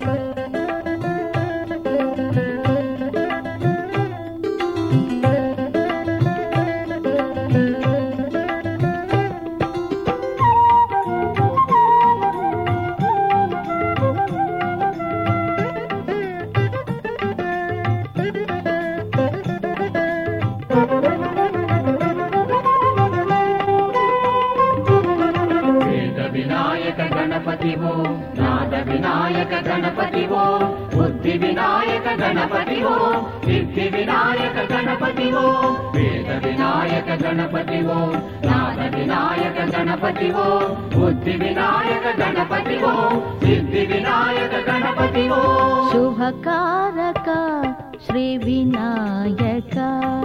गणपतिवो नाद विनायक गणपतिवो बुद्धि विनायक गणपतिवो सिद्धि विनायक गणपतिवो वेद विनायक गणपतिवो नाद विनायक गणपतिवो बुद्धि विनायक गणपतिवो सिद्धि विनायक गणपतिवो शुभकारक श्री विनायक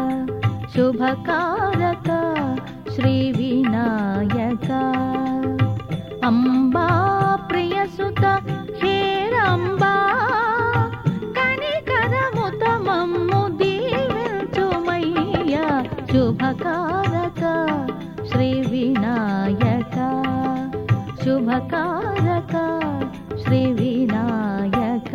शुभकारक श्री विनायक अंबा प्रियसुत हेरंबा कनिकरमुतमम्मु दीविंचुमय्या शुभकारक श्री विनायक शुभकारक श्री विनायक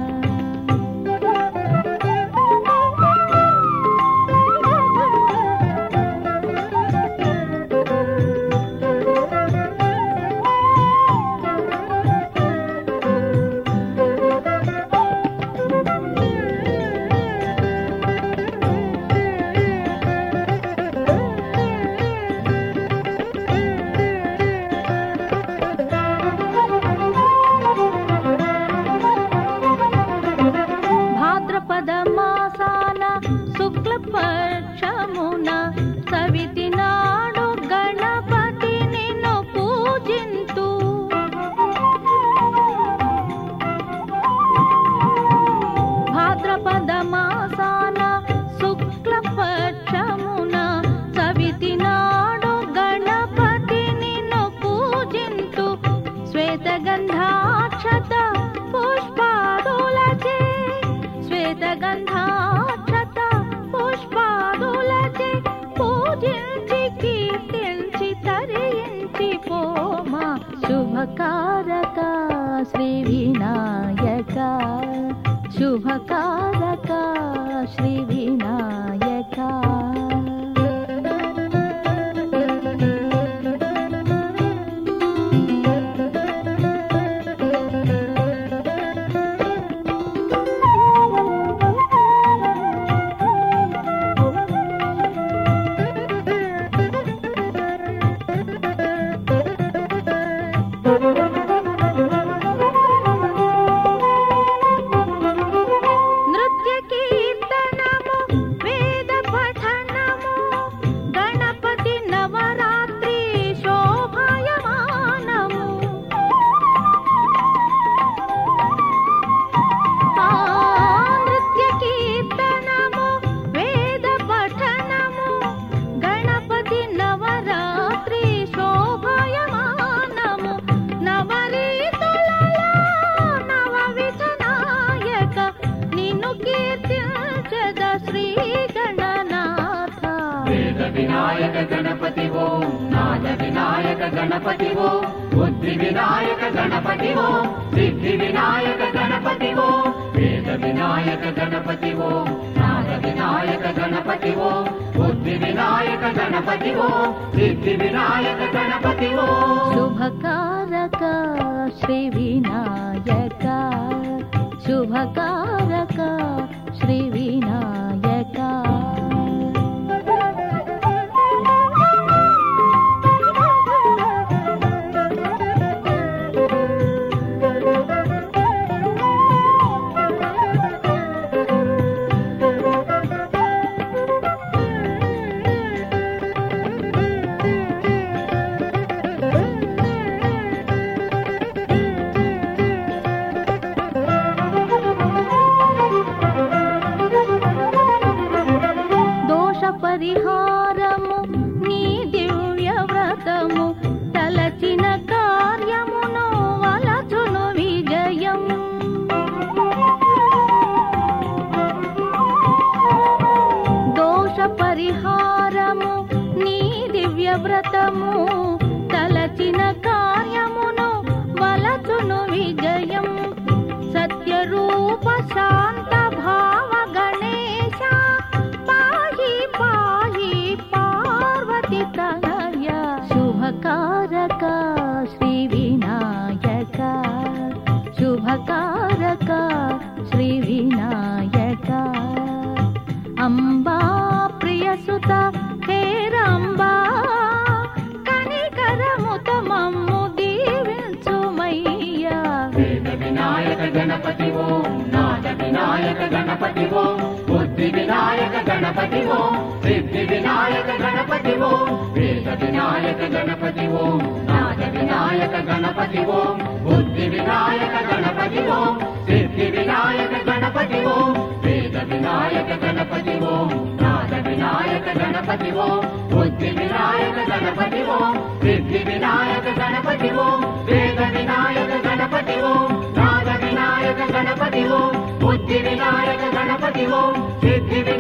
शुभकारक श्री विनायक शुभकारक श्री विनायक विनायक गणपतिवो नाद विनायक गणपतिवो बुद्धि विनायक गणपतिवो सिद्धि विनायक गणपतिवो वेद विनायक गणपतिवो नाद विनायक गणपतिवो बुद्धि विनायक गणपतिवो सिद्धि विनायक गणपतिवो शुभकारक श्री विनायक शुभकारक श्री विनायक रूप शांत भाव गणेश पाहि पाहि पार्वती तनय शुभकारक श्री विनायक शुभकारक श्री विनायक अंबा प्रियसुत हेरंबा कनिकरमुत मम्मु दीविंचुमయ్యా वेद विनायक गणपति ओम नाद विनायक गणपति ओम बुद्धि विनायक गणपति ओम सिद्धि विनायक गणपति ओम वेद विनायक गणपति ओम नाद विनायक गणपति ओम बुद्धि विनायक गणपति ओम सिद्धि विनायक गणपति ओम वेद विनायक गणपति ओम नाद विनायक गणपति ओम बुद्धि विनायक गणपति ओम सिद्धि विनायक गणपति ओम वेद विनायक गणपति ओम नाद विनायक गणपति ओम बुद्धि विनायक गणपति ओम सिद्धि